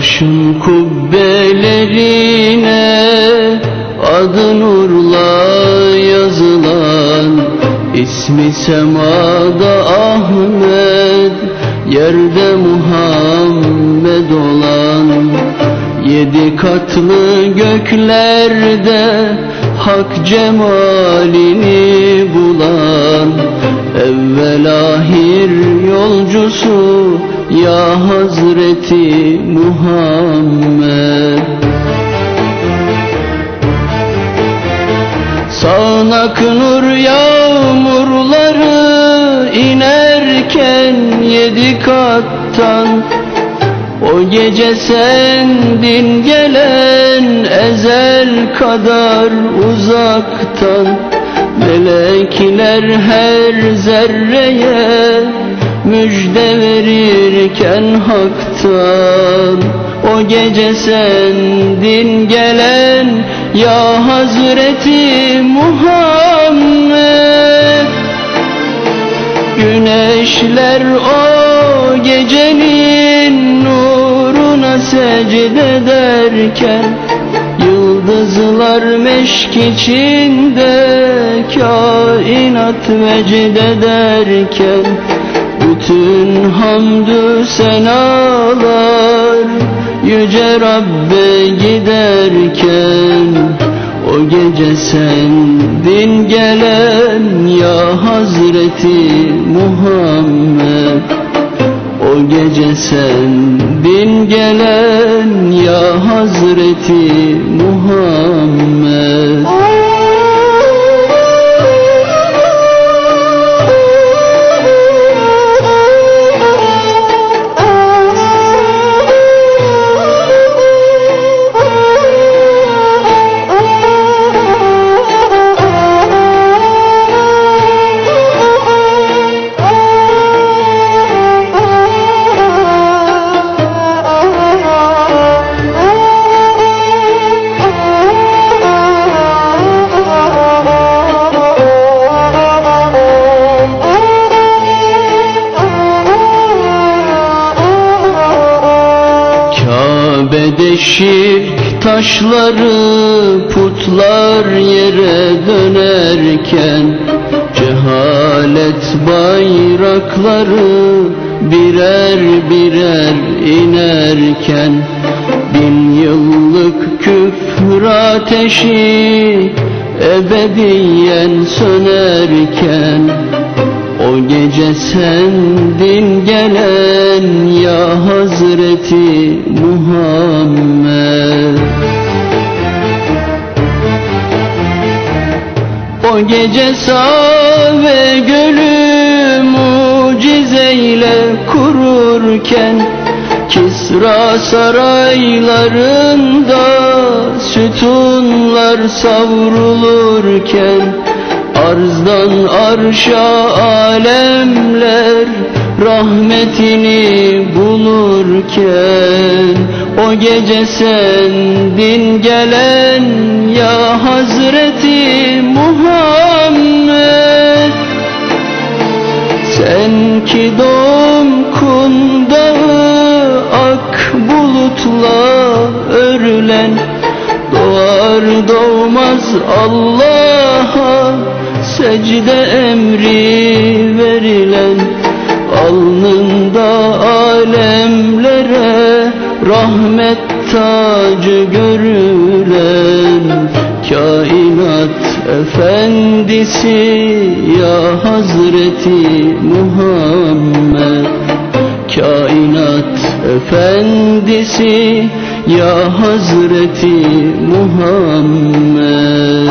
Arşın kubbelerine adı nurla yazılan, İsmi semada Ahmet, yerde Muhammed olan, 7 katlı göklerde hak cemalini bulan, evvel ahir yolcusu ya Hazreti Muhammed. Sağanak nur yağmurları inerken 7 kattan, o gece sendin gelen ezel kadar uzaktan. Melekler her zerreye müjde verirken haktan, o gece sendin gelen ya Hazreti Muhammed. Güneşler o gecenin nuruna secde ederken, yıldızlar meşk içinde kainat vecd ederken, bütün hamdü senalar yüce Rabbe giderken, o gece sendin gelen ya Hazreti Muhammed. O gece sendin gelen ya Hazreti Muhammed. Kabe'de şirk taşları, putlar yere dönerken, cehalet bayrakları birer birer inerken, 1000 yıllık küfür ateşi ebediyen sönerken, o gece sendin gelen ya Hazreti Muhammed. O gece Save gölü mucizeyle kururken, Kisra saraylarında sütunlar savrulurken, arzdan arşa alemler rahmetini bulurken, o gece sendin gelen ya Hazreti Muhammed. Sen ki doğum kundağı ak bulutla örülen, doğar doğmaz Allah'a secde emri verilen, alnında alemlere rahmet tacı görülen, kainat efendisi ya Hazreti Muhammed. Kainat efendisi ya Hazreti Muhammed.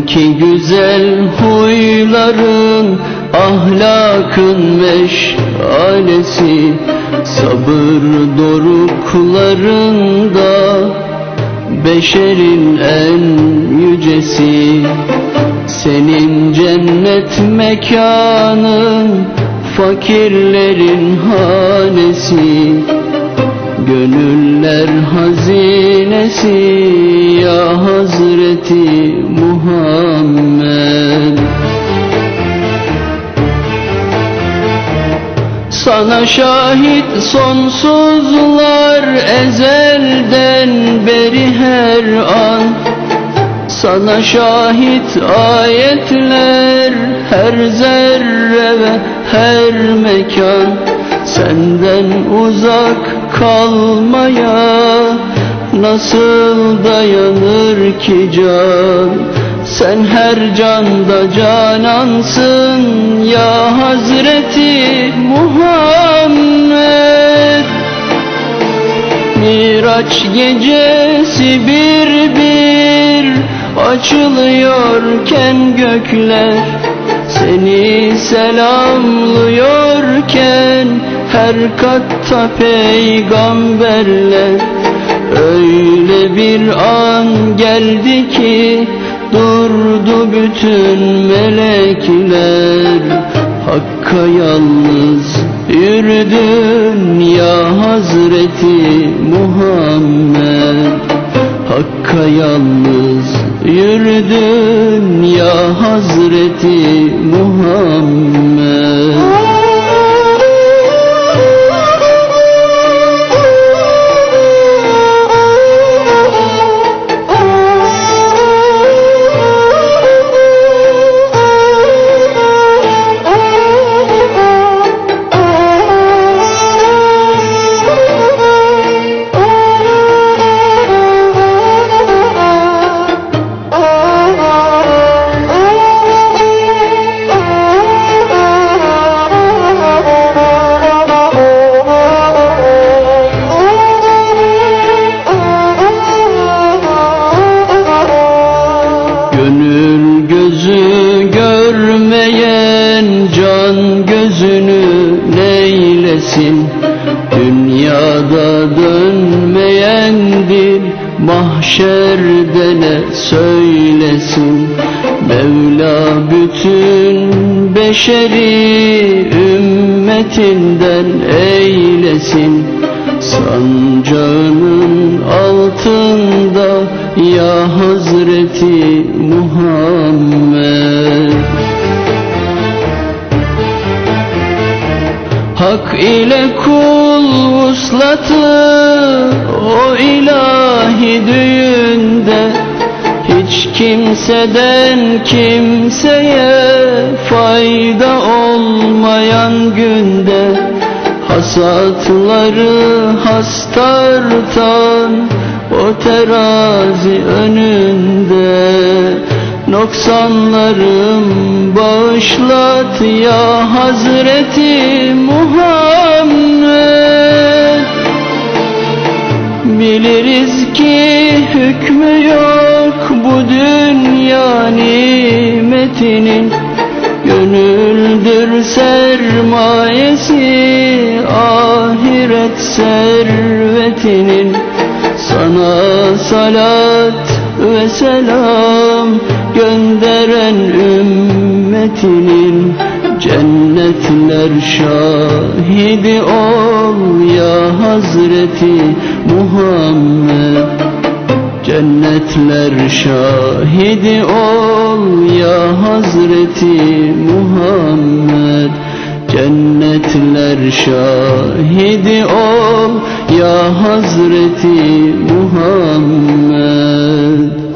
ki güzel huyların, ahlakın meşalesi, sabır doruklarında beşerin en yücesi. Senin cennet mekanın, fakirlerin hanesi, gönüller hazinesi ya Hazreti Muhammed. Sana şahit sonsuzlar, ezelden beri her an. Sana şahit ayetler, her zerre ve her mekan. Senden uzak kalmaya nasıl dayanır ki can? Sen her canda canansın ya Hazreti Muhammed. Miraç gecesi bir bir açılıyorken gökler, seni selamlıyorken her katta peygamberler. Öyle bir an geldi ki durdu bütün melekler. Hakka yalnız yürüdün ya Hazreti Muhammed. Hakka yalnız yürüdün ya Hazreti Muhammed. Gönül gözü görmeyen can gözünü neylesin? Dünyada dönmeyendir, mahşerde ne söylesin? Mevla bütün beşeri ümmetinden eylesin. Sancağının altında ya Hazreti Muhammed. Hak ile kul vuslatı o ilahi düğünde, hiç kimseden kimseye fayda olmayan günde, hasatları has tartan o terazi önünde, noksanlarım bağışlat ya Hazreti Muhammed. Biliriz ki hükmü yok bu dünya nimetinin, gönüldür sermayesi ahiret servetinin. Sana salat ve selam gönderen ümmetinin, cennetler şahidi ol ya Hazreti Muhammed. Cennetler şahidi ol ya Hazreti Muhammed. Cennetler şahidi ol ya Hazreti Muhammed.